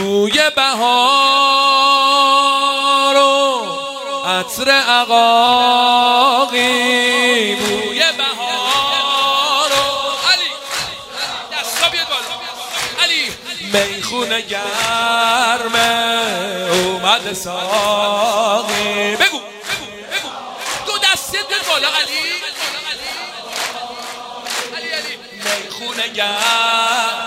بوی بهار و عطر عقاقی، بوی بهار و علی دستا بیاد بالا، علی میخونه گرمه اومد ساقی. بگو دو دسته بیاد بالا علی، علی میخونه گرمه.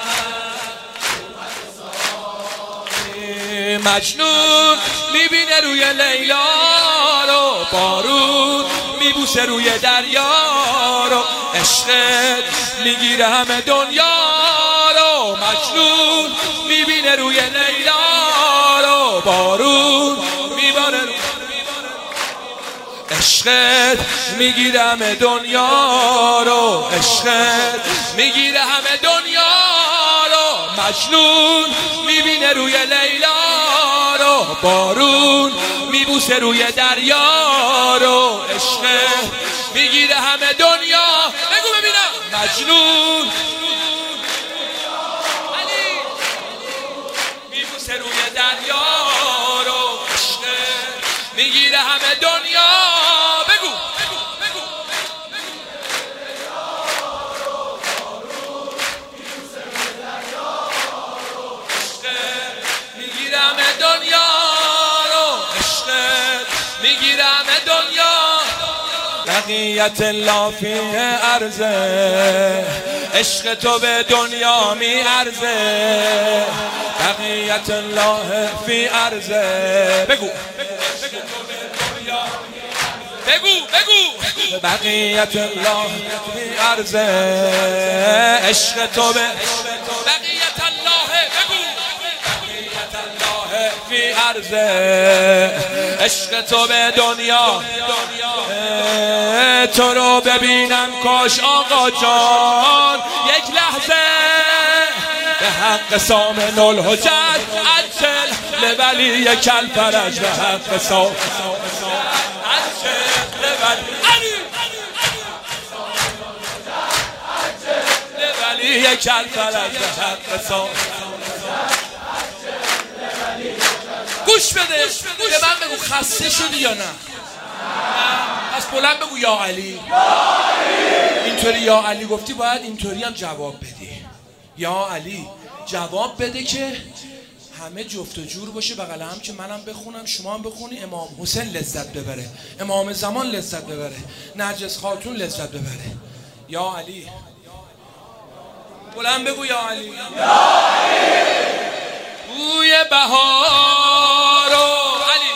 مجنون میبینه روی لیلا رو، بارون میبوسه روی دریا رو، عشقت میگیره همه دنیا رو. مجنون میبینه روی لیلا رو، بارون میباره، عشقت میگیره همه دنیا رو، عشقت میگیره همه دنیا رو. مجنون میبینه روی لیلا رو، بارون میبوسه روی دریا رو، عشقت میگیره همه دنیا. بگو ببینم مجنون علی میبوسه روی دریا رو، عشقت میگیره همه دنیا. بگو میگیرم دنیا رو، عشقت میگیرم دنیا. بقیت الله فی عرضه، عشق تو به دنیا میارزه. بقیت الله فی عرضه، بگو بقیت الله فی عرضه، عشق تو به بقیت الله، بگو بقیت الله فی عرضه، عشق تو به دنیا. تو رو ببینم کاش آقا جان یک لحظه، به حق سامن الحجت عجل لولی کل فرج، به حق سامن عجل لولی کل فرج، به حق سامن. گوش بده به من بگو خسته شدی یا نه؟ از بلند بگو یا علی. اینطوری یا علی گفتی باید اینطوری هم جواب بدی. یا علی جواب بده که همه جفت و جور باشه، بغل هم که منم بخونم شما هم بخونی، امام حسین لذت ببره، امام زمان لذت ببره، نرجس خاتون لذت ببره. یا علی بلند بگو یا علی. بوی بهار و علی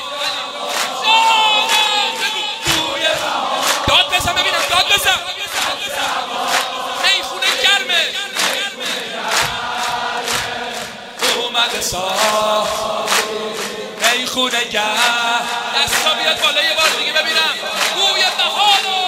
داد بزن ببینم، داد بزن. میخونه گرمه اومده میخونه گرم. دستا بیاد بالا یه بار دیگه ببینم. بوی بهار و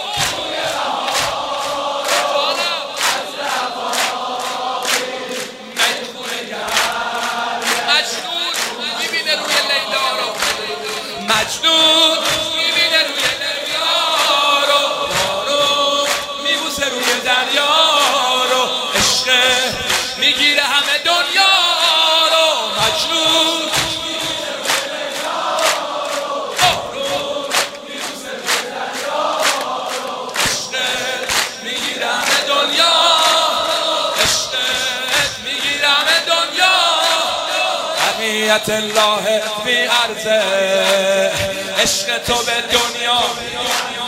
مجنون میبینه روی دریا رو، بارون میبوسه روی دریا رو، عشق میگیره همه دنیا رو. مجنون بارون میبوسه روی دریا رو، عشق میگیره همه دنیا، عشق میگیره همه دنیا. بقیت الله فی عرضه، عشق تو به دنیا